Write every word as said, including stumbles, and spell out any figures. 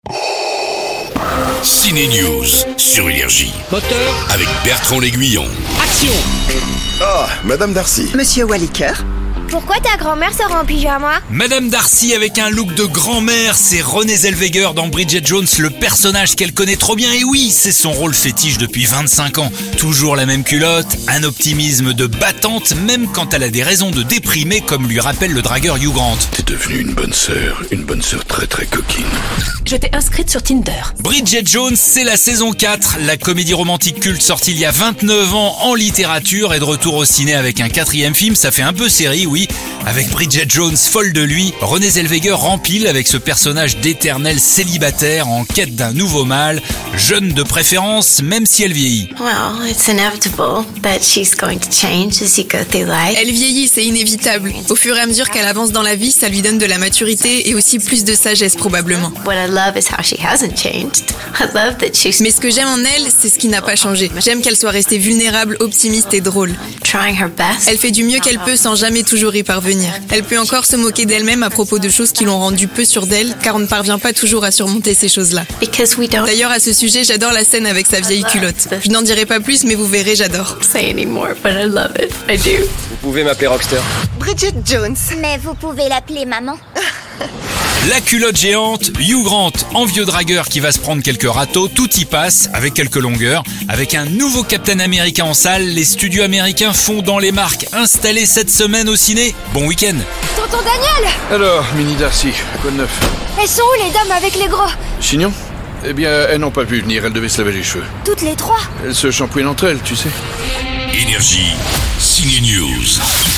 Ciné News sur Énergie. Moteur, Avec Bertrand L'Aiguillon. action. Ah, Madame Darcy. Monsieur Walliker. Pourquoi ta grand-mère sort en pyjama? Madame Darcy avec un look de grand-mère, c'est Renée Zellweger dans Bridget Jones, le personnage qu'elle connaît trop bien. Et oui, c'est son rôle fétiche depuis vingt-cinq ans. Toujours la même culotte, un optimisme de battante, même quand elle a des raisons de déprimer, comme lui rappelle le dragueur Hugh Grant. T'es devenue une bonne sœur, une bonne sœur très très coquine. Je t'ai inscrite sur Tinder. Bridget Jones, c'est la saison quatre. La comédie romantique culte sortie il y a vingt-neuf ans en littérature est de retour au ciné avec un quatrième film. Ça fait un peu série, oui. Avec Bridget Jones folle de lui, Renée Zellweger rempile avec ce personnage d'éternel célibataire en quête d'un nouveau mâle, jeune de préférence, même si elle vieillit. Well, it's inevitable that she's going to change as you go through life. Elle vieillit, c'est inévitable. Au fur et à mesure qu'elle avance dans la vie, ça lui donne de la maturité et aussi plus de sagesse probablement. What I love is how she hasn't changed. I love that she's Mais ce que j'aime en elle, c'est ce qui n'a pas changé. J'aime qu'elle soit restée vulnérable, optimiste et drôle. trying her best. Elle fait du mieux qu'elle peut sans jamais toujours y parvenir. Elle peut encore se moquer d'elle-même à propos de choses qui l'ont rendue peu sûre d'elle, car on ne parvient pas toujours à surmonter ces choses-là. Because we don't D'ailleurs, à ce sujet, j'adore la scène avec sa vieille culotte. Je n'en dirai pas plus, mais vous verrez, j'adore. say anymore, but I love it. I do. Vous pouvez m'appeler Rockster. Bridget Jones. Mais vous pouvez l'appeler maman. La culotte géante, Hugh Grant en vieux dragueur qui va se prendre quelques râteaux, tout y passe avec quelques longueurs. Avec un nouveau Captain America en salle, les studios américains font dans les marques installées cette semaine au ciné. Bon week-end. Tonton Daniel, Alors, Mini Darcy, quoi de neuf? elles sont où les dames avec les gros? Chignon? Eh bien, elles n'ont pas pu venir, elles devaient se laver les cheveux. Toutes les trois. Elles se shampouinent entre elles, tu sais. Énergie, Ciné News.